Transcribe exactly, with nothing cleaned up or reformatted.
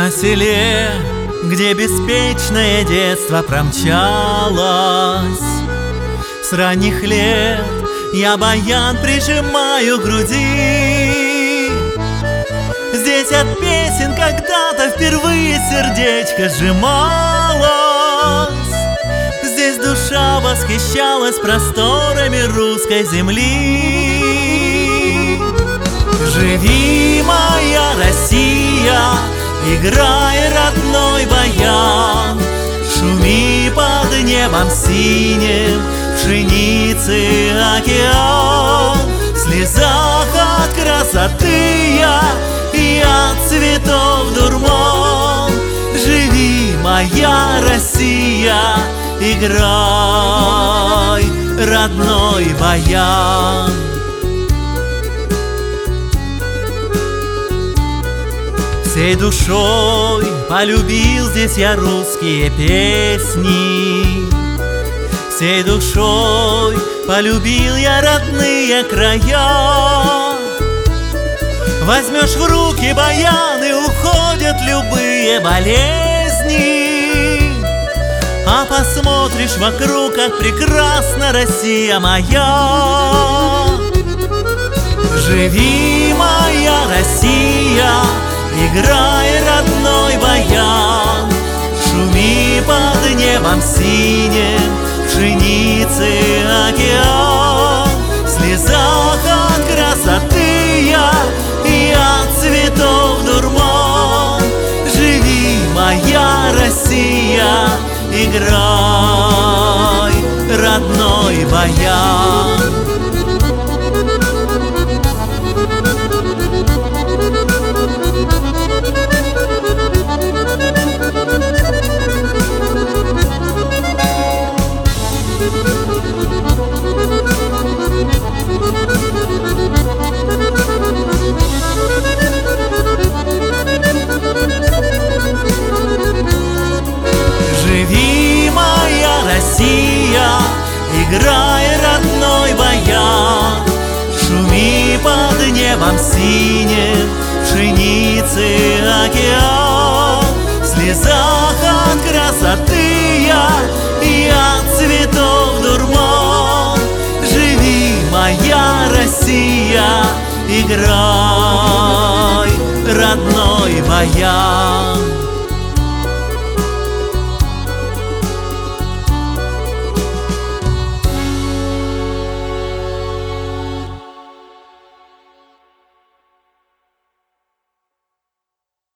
На селе, где беспечное детство промчалось, с ранних лет я баян прижимаю к груди. Здесь от песен когда-то впервые сердечко сжималось. Здесь душа восхищалась просторами русской земли. Живи, моя Россия, играй, родной баян, шуми под небом синим, пшеницы океан. В слезах от красоты я и от цветов дурман. Живи, моя Россия, играй, родной баян. Всей душой полюбил здесь я русские песни. Всей душой полюбил я родные края. Возьмешь в руки баян, и уходят любые болезни. А посмотришь вокруг, как прекрасна Россия моя. Живи, моя Россия, играй, родной баян, шуми под небом синим, пшеницы океан. В слезах от красоты я и от цветов дурман. Живи, моя Россия, играй, родной баян. Живи, моя Россия, играй, родной баян, шуми под небом синим, пшеницы океан. В слезах от красоты я и от цветов дурман. Живи, моя Россия, играй, родной баян.